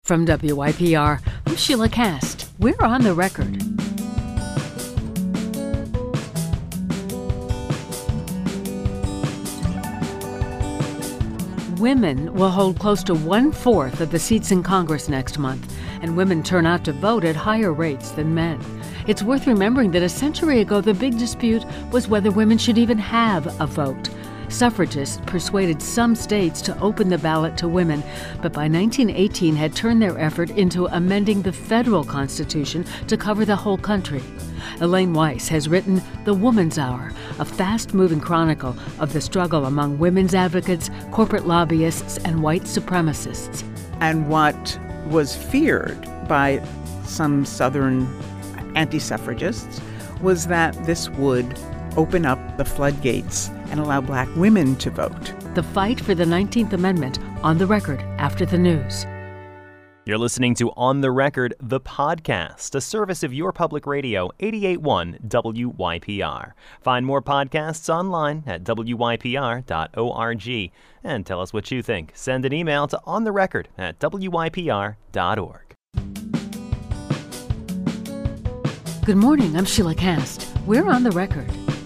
From WYPR, I'm Sheila Cast. We're on the record. Women will hold close to 1/4 of the seats in Congress next month, and women turn out to vote at higher rates than men. It's worth remembering that a century ago, the big dispute was whether women should even have a vote. Suffragists persuaded some states to open the ballot to women, but by 1918 had turned their effort into amending the federal constitution to cover the whole country. Elaine Weiss has written The Woman's Hour, a fast-moving chronicle of the struggle among women's advocates, corporate lobbyists, and white supremacists. And what was feared by some Southern anti-suffragists was that this would open up the floodgates and allow black women to vote. The fight for the 19th Amendment on the record after the news. You're listening to On the Record, the podcast, a service of your public radio, 88.1 WYPR. Find more podcasts online at wypr.org. And tell us what you think. Send an email to ontherecord@wypr.org. Good morning, I'm Sheila Cast. We're on the record.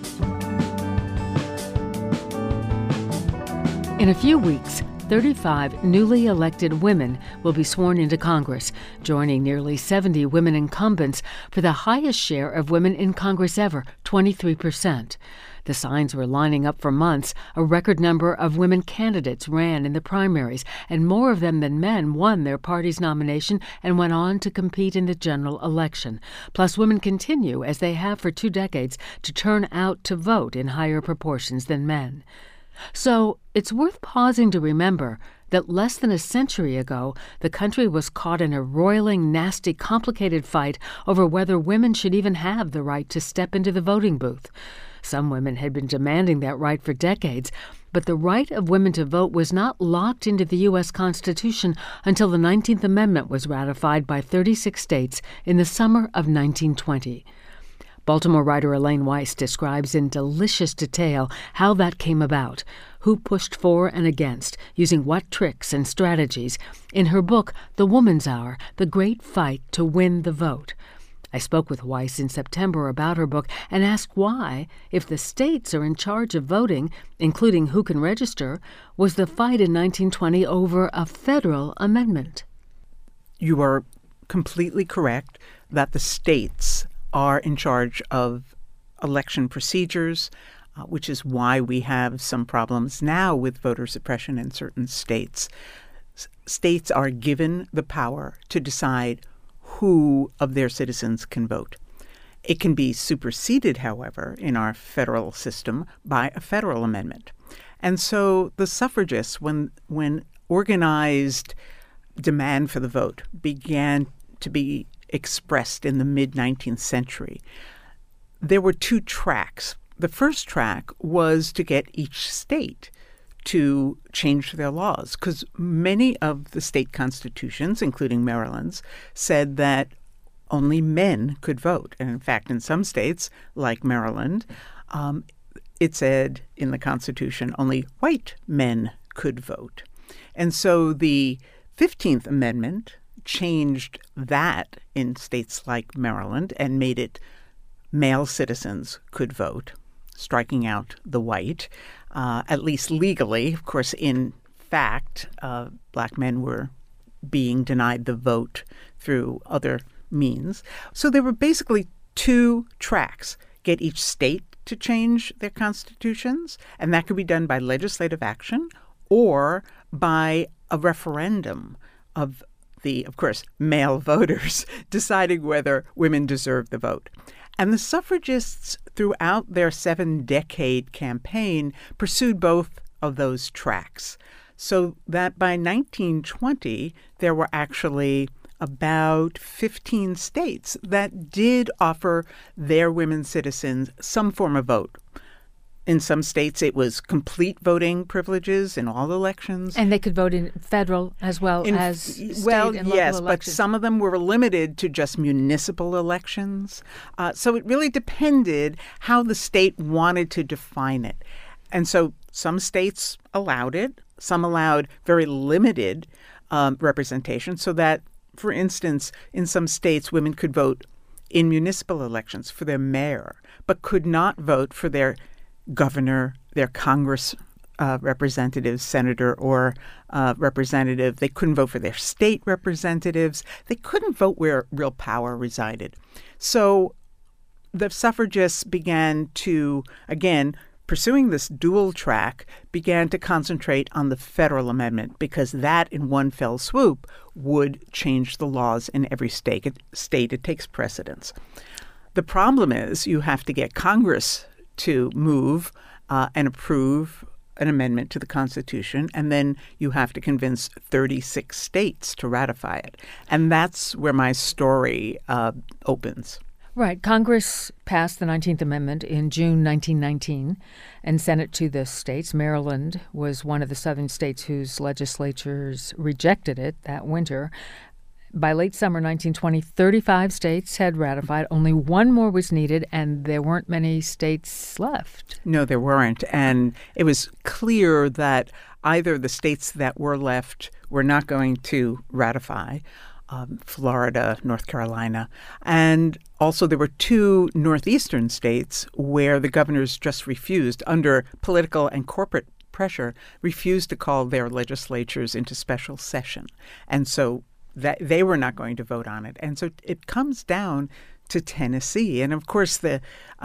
In a few weeks, 35 newly elected women will be sworn into Congress, joining nearly 70 women incumbents for the highest share of women in Congress ever, 23%. The signs were lining up for months. A record number of women candidates ran in the primaries, and more of them than men won their party's nomination and went on to compete in the general election. Plus, women continue, as they have for 2 decades, to turn out to vote in higher proportions than men. So it's worth pausing to remember that less than a century ago, the country was caught in a roiling, nasty, complicated fight over whether women should even have the right to step into the voting booth. Some women had been demanding that right for decades, but the right of women to vote was not locked into the U.S. Constitution until the 19th Amendment was ratified by 36 states in the summer of 1920. Baltimore writer Elaine Weiss describes in delicious detail how that came about, who pushed for and against, using what tricks and strategies, in her book, The Woman's Hour, The Great Fight to Win the Vote. I spoke with Weiss in September about her book and asked why, if the states are in charge of voting, including who can register, was the fight in 1920 over a federal amendment. You are completely correct that the states are in charge of election procedures, which is why we have some problems now with voter suppression in certain states. States are given the power to decide who of their citizens can vote. It can be superseded, however, in our federal system by a federal amendment. And so the suffragists, when organized demand for the vote began to be expressed in the mid-19th century, there were 2 tracks. The first track was to get each state to change their laws, because many of the state constitutions, including Maryland's, said that only men could vote. And in fact, in some states, like Maryland, it said in the Constitution only white men could vote. And so the 15th Amendment changed that in states like Maryland and made it male citizens could vote, striking out the white, at least legally. Of course, in fact, black men were being denied the vote through other means. So there were basically 2 tracks: get each state to change their constitutions, and that could be done by legislative action or by a referendum of course, male voters deciding whether women deserve the vote. And the suffragists, throughout their 7-decade campaign, pursued both of those tracks. So that by 1920, there were actually about 15 states that did offer their women citizens some form of vote. In some states, it was complete voting privileges in all elections. And they could vote in federal as well as state and local yes, elections. but some of them were limited to just municipal elections. So it really depended how the state wanted to define it. And so some states allowed it. Some allowed very limited representation, so that for instance, in some states, women could vote in municipal elections for their mayor, but could not vote for their governor, their Congress representative, senator, or representative. They couldn't vote for their state representatives. They couldn't vote where real power resided. So the suffragists began to, again, pursuing this dual track, began to concentrate on the federal amendment because that, in one fell swoop, would change the laws in every state. It takes precedence. The problem is you have to get Congress to move and approve an amendment to the Constitution, and then you have to convince 36 states to ratify it. And that's where my story opens. Right. Congress passed the 19th Amendment in June 1919 and sent it to the states. Maryland was one of the southern states whose legislatures rejected it that winter. By late summer 1920, 35 states had ratified. Only one more was needed, and there weren't many states left. No, there weren't. And it was clear that either the states that were left were not going to ratify, Florida, North Carolina. And also there were two northeastern states where the governors just refused, under political and corporate pressure, refused to call their legislatures into special session. And so that they were not going to vote on it. And so it comes down to Tennessee. And of course, the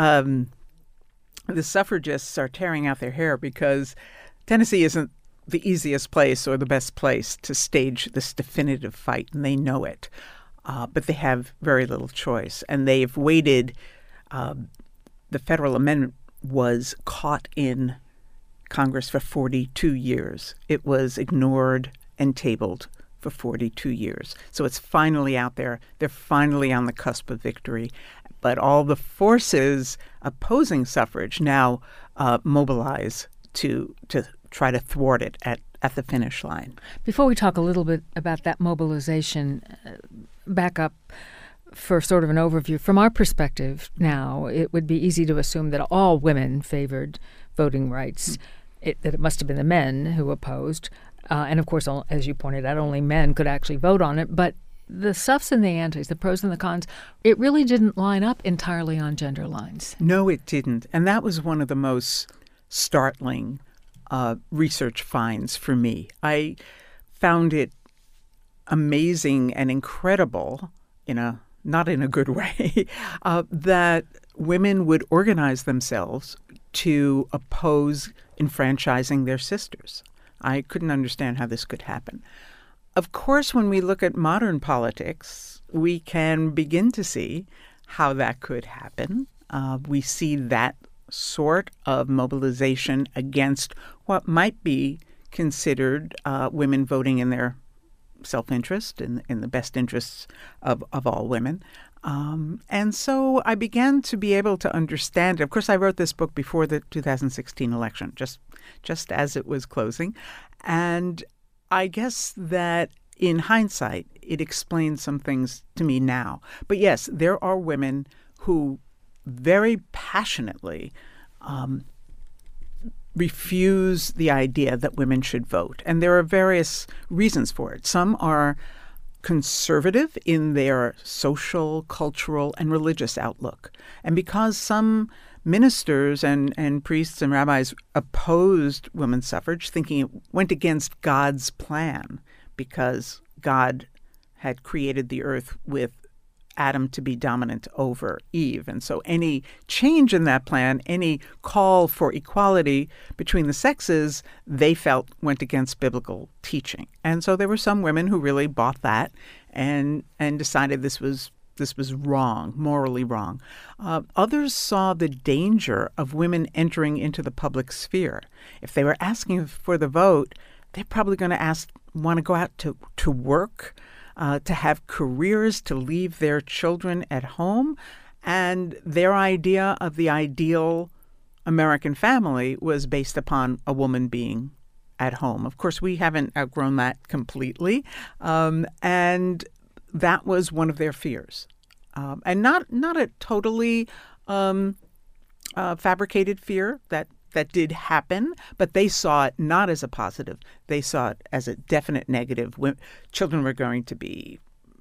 suffragists are tearing out their hair because Tennessee isn't the easiest place or the best place to stage this definitive fight, and they know it. But they have very little choice. And they've waited. The federal amendment was caught in Congress for 42 years. It was ignored and tabled for 42 years. So it's finally out there. They're finally on the cusp of victory. But all the forces opposing suffrage now mobilize to try to thwart it at the finish line. Before we talk a little bit about that mobilization, back up for sort of an overview. From our perspective now, it would be easy to assume that all women favored voting rights, that it must have been the men who opposed. And of course, as you pointed out, only men could actually vote on it. But the suffs and the antis, the pros and the cons, it really didn't line up entirely on gender lines. No, it didn't. And that was one of the most startling research finds for me. I found it amazing and incredible, not in a good way, that women would organize themselves to oppose enfranchising their sisters. I couldn't understand how this could happen. Of course, when we look at modern politics, we can begin to see how that could happen. We see that sort of mobilization against what might be considered women voting in their self-interest, in the best interests of all women. And so I began to be able to understand. Of course, I wrote this book before the 2016 election, just as it was closing. And I guess that in hindsight, it explains some things to me now. But yes, there are women who very passionately refuse the idea that women should vote. And there are various reasons for it. Some are conservative in their social, cultural, and religious outlook. And because some ministers and priests and rabbis opposed women's suffrage, thinking it went against God's plan, because God had created the earth with Adam to be dominant over Eve. And so any change in that plan, any call for equality between the sexes, they felt went against biblical teaching. And so there were some women who really bought that and decided this was wrong, morally wrong. Others saw the danger of women entering into the public sphere. If they were asking for the vote, they're probably going to want to go out to work, to have careers, to leave their children at home. And their idea of the ideal American family was based upon a woman being at home. Of course, we haven't outgrown that completely. And that was one of their fears. And not a totally fabricated fear that did happen, but they saw it not as a positive. They saw it as a definite negative. Children were going to be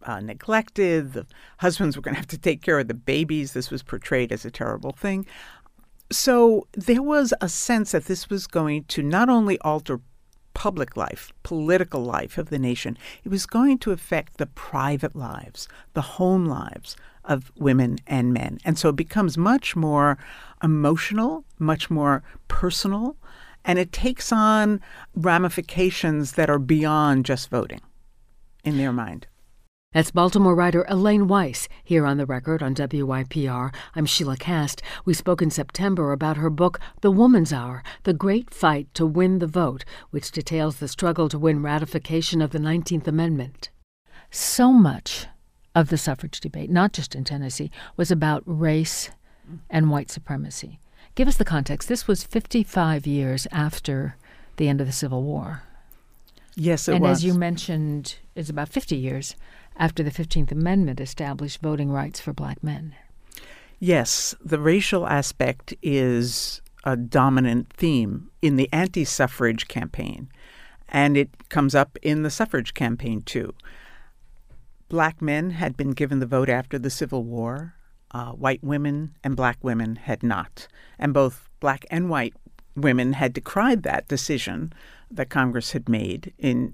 neglected. The husbands were going to have to take care of the babies. This was portrayed as a terrible thing. So there was a sense that this was going to not only alter public life, political life of the nation, it was going to affect the private lives, the home lives of women and men. And so it becomes much more emotional, much more personal, and it takes on ramifications that are beyond just voting in their mind. That's Baltimore writer Elaine Weiss, here on The Record on WYPR. I'm Sheila Kast. We spoke in September about her book, The Woman's Hour, The Great Fight to Win the Vote, which details the struggle to win ratification of the 19th Amendment. So much of the suffrage debate, not just in Tennessee, was about race and white supremacy. Give us the context. This was 55 years after the end of the Civil War. Yes, it was. And as you mentioned, it's about 50 years after the 15th Amendment established voting rights for black men. Yes, the racial aspect is a dominant theme in the anti-suffrage campaign, and it comes up in the suffrage campaign, too. Black men had been given the vote after the Civil War. White women and black women had not. And both black and white women had decried that decision that Congress had made in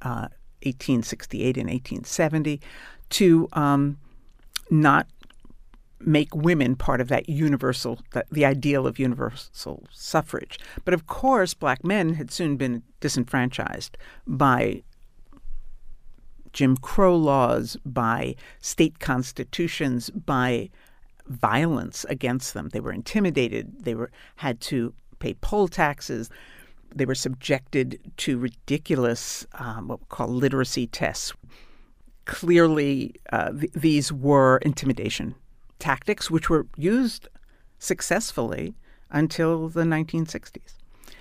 1868 and 1870 to not make women part of that universal, the ideal of universal suffrage. But of course, black men had soon been disenfranchised by Jim Crow laws, by state constitutions, by violence against them. They were intimidated. They had to pay poll taxes. They were subjected to ridiculous, what we call literacy tests. Clearly, these were intimidation tactics, which were used successfully until the 1960s.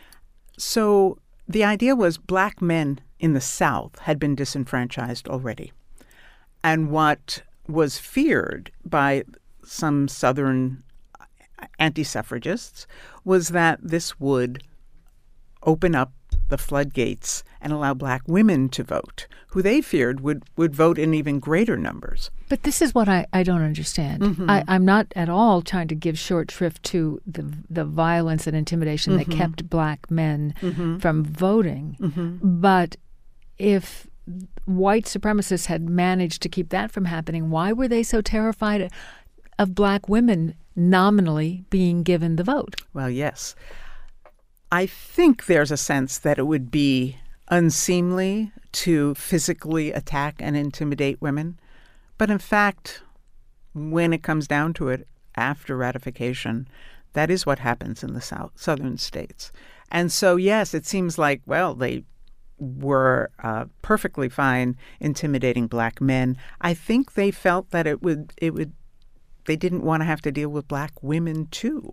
So the idea was black men in the South had been disenfranchised already. And what was feared by some Southern anti-suffragists was that this would open up the floodgates and allow black women to vote, who they feared would vote in even greater numbers. But this is what I don't understand. Mm-hmm. I'm not at all trying to give short shrift to the violence and intimidation that kept black men from voting. But if white supremacists had managed to keep that from happening, why were they so terrified of black women nominally being given the vote? Well, yes. I think there's a sense that it would be unseemly to physically attack and intimidate women. But in fact, when it comes down to it, after ratification, that is what happens in the southern states. And so, yes, it seems like, well, they were perfectly fine intimidating black men. I think they felt that they didn't want to have to deal with black women, too.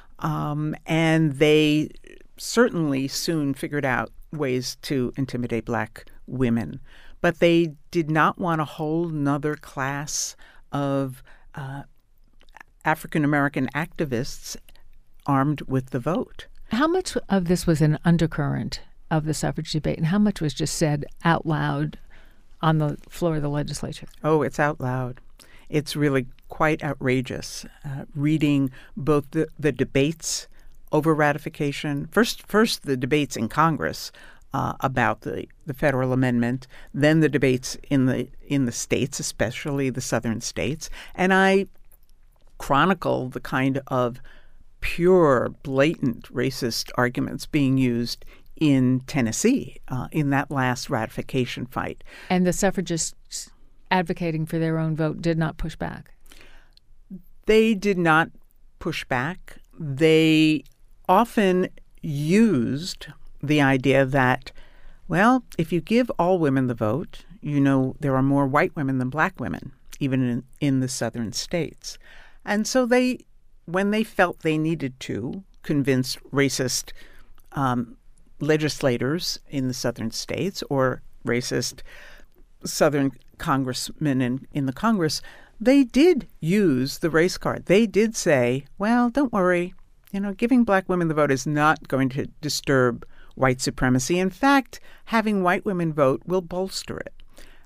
And they certainly soon figured out ways to intimidate black women. But they did not want a whole nother class of African-American activists armed with the vote. How much of this was an undercurrent of the suffrage debate, and how much was just said out loud on the floor of the legislature? Oh, it's out loud. It's really quite outrageous. Reading both the debates over ratification, first the debates in Congress about the federal amendment, then the debates in the states, especially the southern states, and I chronicle the kind of pure, blatant racist arguments being used in Tennessee in that last ratification fight. And the suffragists advocating for their own vote did not push back? They did not push back. They often used the idea that, well, if you give all women the vote, you know there are more white women than black women, even in the southern states. And so when they felt they needed to convince racist legislators in the southern states or racist southern congressmen in the Congress, they did use the race card. They did say, well, don't worry, giving black women the vote is not going to disturb white supremacy. In fact, having white women vote will bolster it.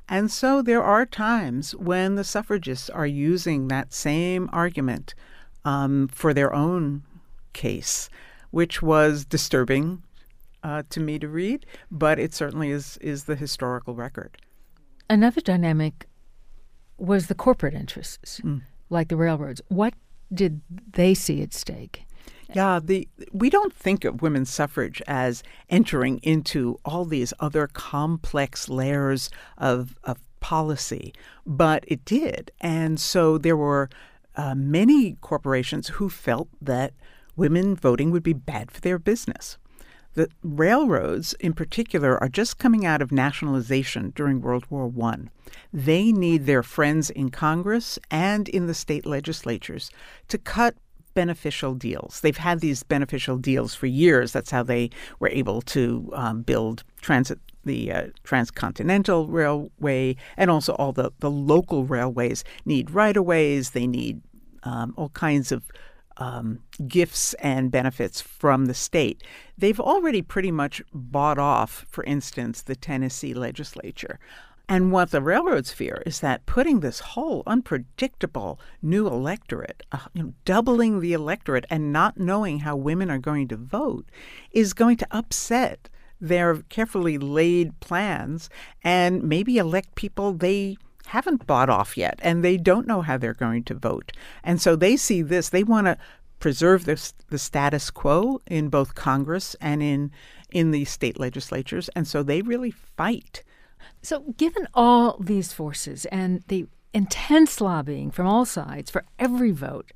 And so there are times when the suffragists are using that same argument for their own case, which was disturbing to me to read, but it certainly is the historical record. Another dynamic was the corporate interests, like the railroads. What did they see at stake? Yeah, we don't think of women's suffrage as entering into all these other complex layers of policy, but it did. And so there were many corporations who felt that women voting would be bad for their business. The railroads, in particular, are just coming out of nationalization during World War I. They need their friends in Congress and in the state legislatures to cut beneficial deals. They've had these beneficial deals for years. That's how they were able to build the Transcontinental Railway, and also all the local railways need right-of-ways. They need all kinds of gifts and benefits from the state. They've already pretty much bought off, for instance, the Tennessee legislature. And what the railroads fear is that putting this whole unpredictable new electorate, doubling the electorate and not knowing how women are going to vote, is going to upset their carefully laid plans and maybe elect people they haven't bought off yet, and they don't know how they're going to vote. And so they see this. They want to preserve the status quo in both Congress and in the state legislatures, and so they really fight. So given all these forces and the intense lobbying from all sides for every vote,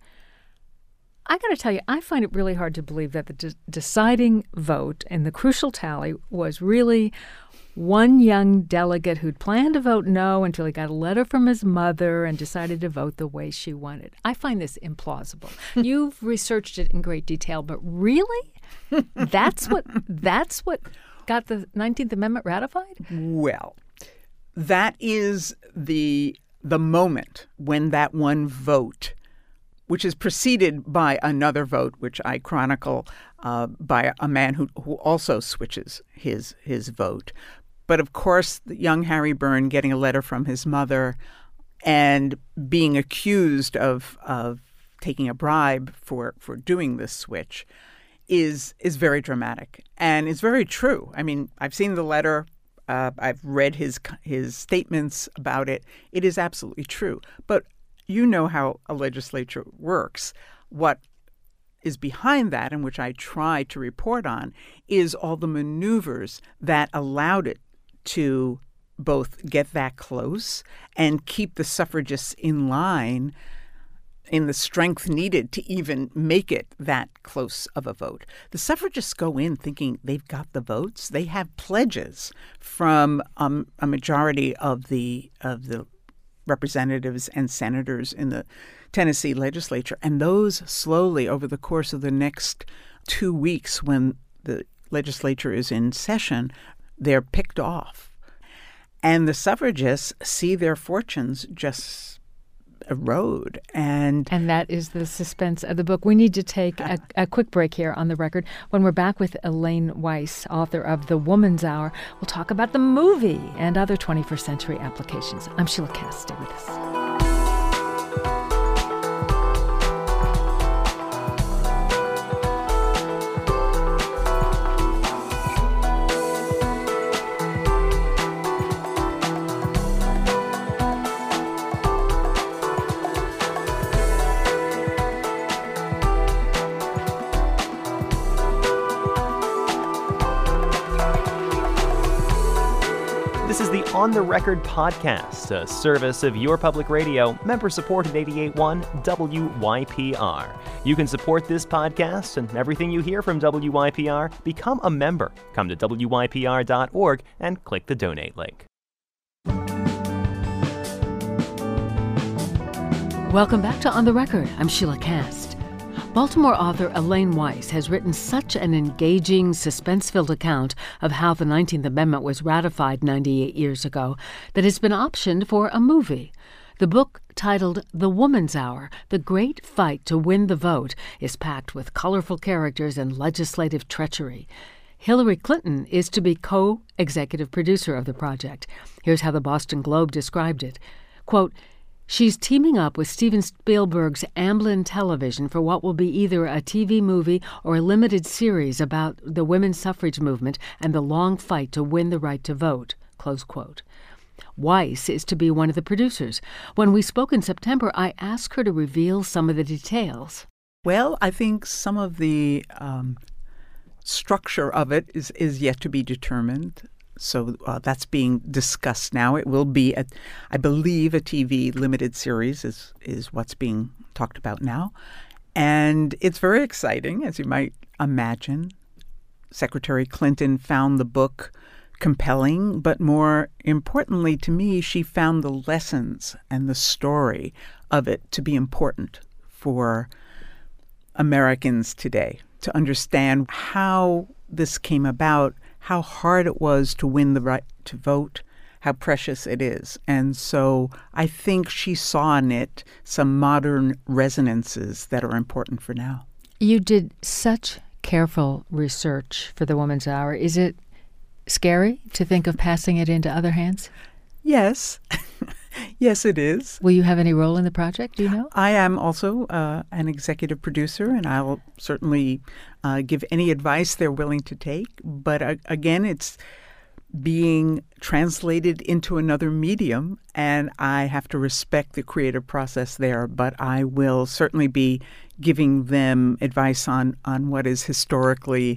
I got to tell you, I find it really hard to believe that the deciding vote and the crucial tally was really one young delegate who'd planned to vote no until he got a letter from his mother and decided to vote the way she wanted. I find this implausible. You've researched it in great detail, but really? That's what got the 19th Amendment ratified? Well, that is the moment when that one vote, which is preceded by another vote, which I chronicle by a man who also switches his vote. But of course, young Harry Byrne getting a letter from his mother and being accused of taking a bribe for doing this switch is very dramatic and is very true. I mean, I've seen the letter. I've read his statements about it. It is absolutely true. But you know how a legislature works. What is behind that, and which I try to report on, is all the maneuvers that allowed it to both get that close and keep the suffragists in line in the strength needed to even make it that close of a vote. The suffragists go in thinking they've got the votes. They have pledges from a majority of the representatives and senators in the Tennessee legislature. And those slowly, over the course of the next 2 weeks when the legislature is in session, they're picked off. And the suffragists see their fortunes just erode. And that is the suspense of the book. We need to take a quick break here on The Record. When we're back with Elaine Weiss, author of The Woman's Hour, we'll talk about the movie and other 21st century applications. I'm Sheila Kass. Stay with us. This is the On the Record podcast, a service of your public radio, member-supported 88.1 WYPR. You can support this podcast and everything you hear from WYPR. Become a member. Come to WYPR.org and click the donate link. Welcome back to On the Record. I'm Sheila Kass. Baltimore author Elaine Weiss has written such an engaging, suspense-filled account of how the 19th Amendment was ratified 98 years ago that it's been optioned for a movie. The book, titled The Woman's Hour, The Great Fight to Win the Vote, is packed with colorful characters and legislative treachery. Hillary Clinton is to be co-executive producer of the project. Here's how the Boston Globe described it. Quote, "She's teaming up with Steven Spielberg's Amblin Television for what will be either a TV movie or a limited series about the women's suffrage movement and the long fight to win the right to vote." Close quote. Weiss is to be one of the producers. When we spoke in September, I asked her to reveal some of the details. Well, I think some of the structure of it is yet to be determined. So that's being discussed now. It will be, I believe, a TV limited series is what's being talked about now. And it's very exciting, as you might imagine. Secretary Clinton found the book compelling, but more importantly to me, she found the lessons and the story of it to be important for Americans today, to understand how this came about, how hard it was to win the right to vote, how precious it is. And so I think she saw in it some modern resonances that are important for now. You did such careful research for the Woman's Hour. Is it scary to think of passing it into other hands? Yes. Yes, it is. Will you have any role in the project, do you know? I am also an executive producer, and I'll certainly give any advice they're willing to take. But again, it's being translated into another medium, and I have to respect the creative process there. But I will certainly be giving them advice on what is historically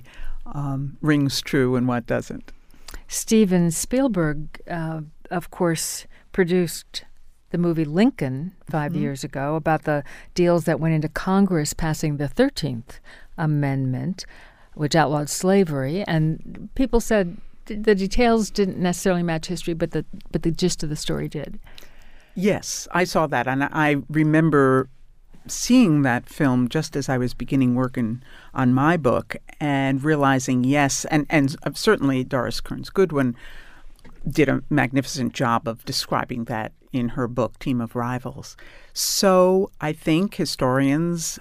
rings true and what doesn't. Steven Spielberg, of course, produced the movie Lincoln 5 years ago about the deals that went into Congress passing the 13th Amendment, which outlawed slavery. And people said the details didn't necessarily match history, but the gist of the story did. Yes, I saw that. And I remember seeing that film just as I was beginning work on my book and realizing, yes, and certainly Doris Kearns Goodwin did a magnificent job of describing that in her book, Team of Rivals. So I think historians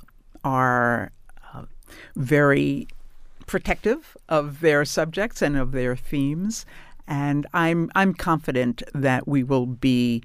are very protective of their subjects and of their themes, and I'm confident that we will be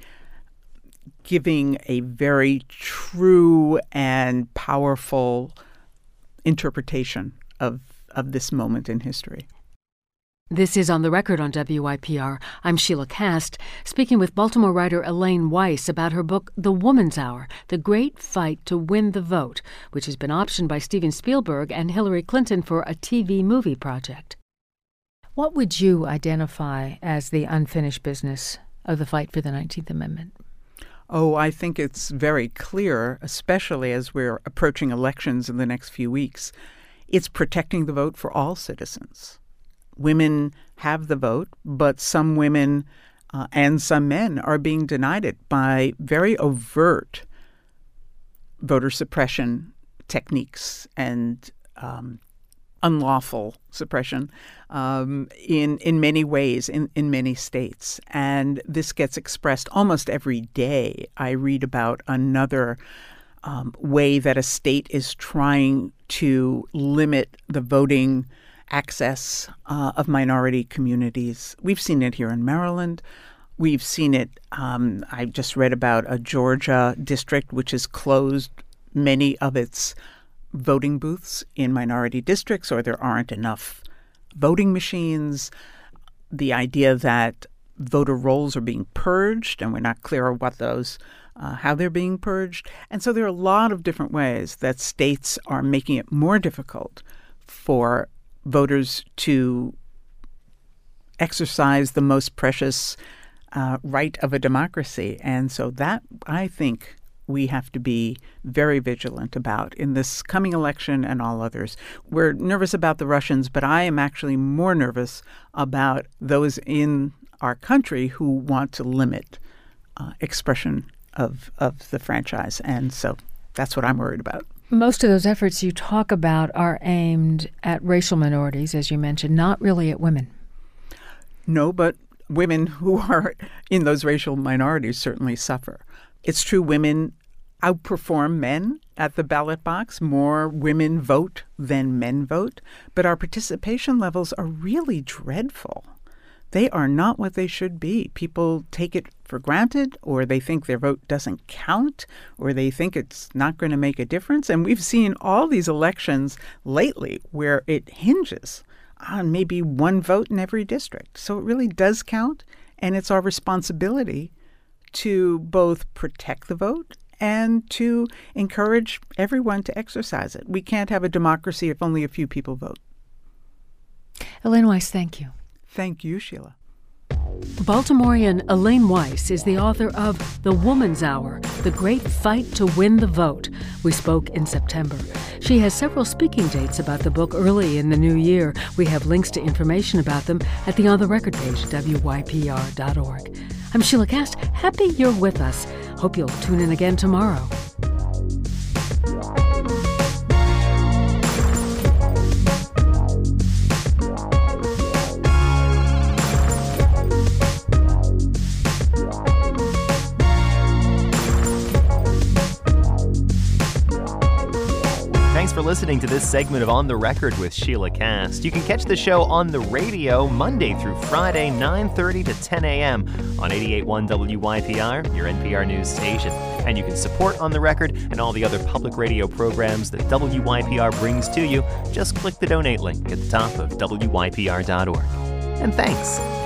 giving a very true and powerful interpretation of this moment in history. This is On the Record on WYPR. I'm Sheila Kast, speaking with Baltimore writer Elaine Weiss about her book, The Woman's Hour, The Great Fight to Win the Vote, which has been optioned by Steven Spielberg and Hillary Clinton for a TV movie project. What would you identify as the unfinished business of the fight for the 19th Amendment? Oh, I think it's very clear, especially as we're approaching elections in the next few weeks. It's protecting the vote for all citizens. Women have the vote, but some women and some men are being denied it by very overt voter suppression techniques and unlawful suppression in many ways in many states. And this gets expressed almost every day. I read about another way that a state is trying to limit the voting access of minority communities. We've seen it here in Maryland. We've seen it, I just read about a Georgia district which has closed many of its voting booths in minority districts, or there aren't enough voting machines. The idea that voter rolls are being purged, and we're not clear what those, how they're being purged. And so there are a lot of different ways that states are making it more difficult for voters to exercise the most precious right of a democracy. And so that, I think, we have to be very vigilant about in this coming election and all others. We're nervous about the Russians, but I am actually more nervous about those in our country who want to limit expression of the franchise. And so that's what I'm worried about. Most of those efforts you talk about are aimed at racial minorities, as you mentioned, not really at women. No, but women who are in those racial minorities certainly suffer. It's true women outperform men at the ballot box. More women vote than men vote, but our participation levels are really dreadful. They are not what they should be. People take it for granted, or they think their vote doesn't count, or they think it's not going to make a difference. And we've seen all these elections lately where it hinges on maybe one vote in every district. So it really does count, and it's our responsibility to both protect the vote and to encourage everyone to exercise it. We can't have a democracy if only a few people vote. Elaine Weiss, thank you. Thank you, Sheila. Baltimorean Elaine Weiss is the author of The Woman's Hour, The Great Fight to Win the Vote. We spoke in September. She has several speaking dates about the book early in the new year. We have links to information about them at the On the Record page at WYPR.org. I'm Sheila Kast. Happy you're with us. Hope you'll tune in again tomorrow. Thanks for listening to this segment of On the Record with Sheila Kast. You can catch the show on the radio Monday through Friday, 9:30 to 10 a.m. on 88.1 WYPR, your NPR news station. And you can support On the Record and all the other public radio programs that WYPR brings to you. Just click the donate link at the top of WYPR.org. And thanks.